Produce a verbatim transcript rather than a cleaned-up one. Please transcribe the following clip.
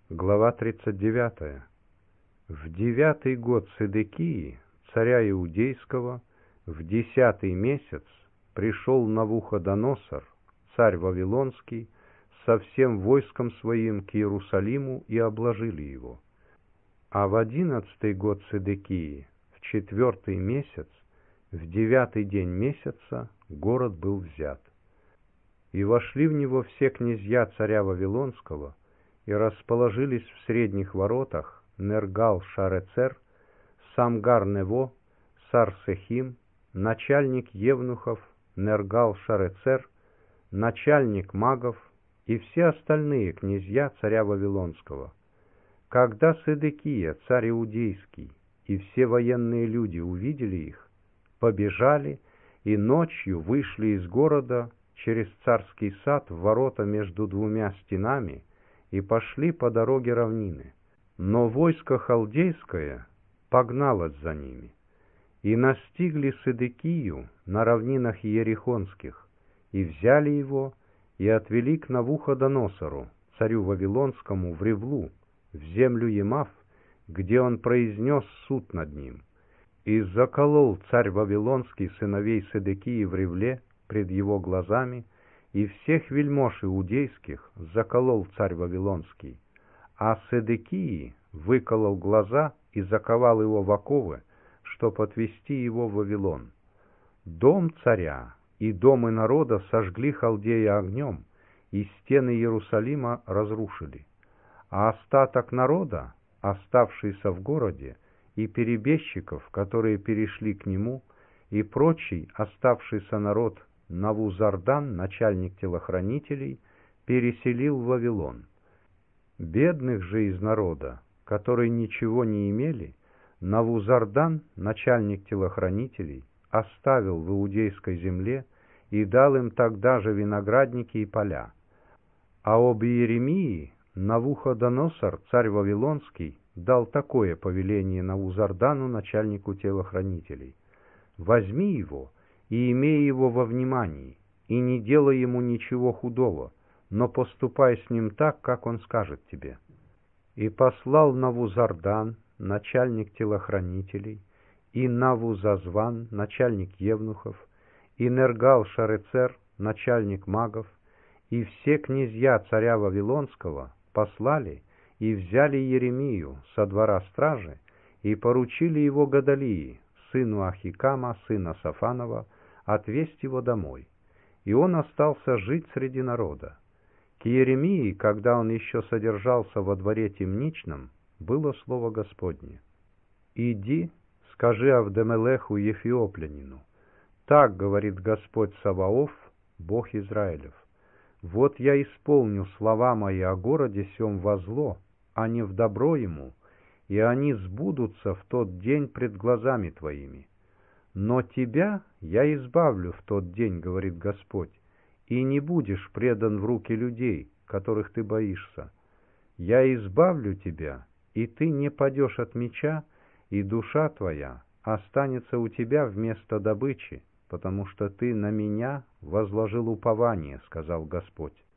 Глава тридцать девятая. В девятый год Седекии, царя Иудейского, в десятый месяц пришел Навуходоносор, царь Вавилонский, со всем войском своим к Иерусалиму и обложили его. А в одиннадцатый год Седекии, в четвертый месяц, в девятый день месяца, город был взят. И вошли в него все князья царя Вавилонского, и расположились в средних воротах Нергал-Шарецер, Самгар-Нево, Сарсехим, начальник евнухов Нергал-Шарецер, начальник магов и все остальные князья царя Вавилонского. Когда Седекия, царь Иудейский, и все военные люди увидели их, побежали и ночью вышли из города через царский сад в ворота между двумя стенами и пошли по дороге равнины. Но войско халдейское погналось за ними, и настигли Седекию на равнинах Иерихонских, и взяли его, и отвели к Навуходоносору, царю Вавилонскому, в Ревлу, в землю Емав, где он произнес суд над ним. И заколол царь Вавилонский сыновей Седекии в Ревле пред его глазами, и всех вельмож иудейских заколол царь Вавилонский, а Седекии выколол глаза и заковал его в оковы, чтоб отвести его в Вавилон. Дом царя и домы народа сожгли халдеи огнем, и стены Иерусалима разрушили. А остаток народа, оставшийся в городе, и перебежчиков, которые перешли к нему, и прочий оставшийся народ, Навузардан, начальник телохранителей, переселил в Вавилон. Бедных же из народа, которые ничего не имели, Навузардан, начальник телохранителей, оставил в иудейской земле и дал им тогда же виноградники и поля. А об Иеремии Навуходоносор, царь Вавилонский, дал такое повеление Навузардану, начальнику телохранителей: «Возьми его и имей его во внимании, и не делай ему ничего худого, но поступай с ним так, как он скажет тебе». И послал Навузардан, начальник телохранителей, и Навузазван, начальник евнухов, и Нергал-Шарецер, начальник магов, и все князья царя Вавилонского послали и взяли Иеремию со двора стражи и поручили его Годалии, сыну Ахикама, сына Сафанова, отвезть его домой. И он остался жить среди народа. К Иеремии, когда он еще содержался во дворе темничном, было слово Господне: «Иди, скажи Авдемелеху Ефиоплянину, так говорит Господь Саваоф, Бог Израилев: вот я исполню слова мои о городе сем во зло, а не в добро ему, и они сбудутся в тот день пред глазами твоими. Но тебя я избавлю в тот день, говорит Господь, и не будешь предан в руки людей, которых ты боишься. Я избавлю тебя, и ты не падешь от меча, и душа твоя останется у тебя вместо добычи, потому что ты на меня возложил упование, сказал Господь».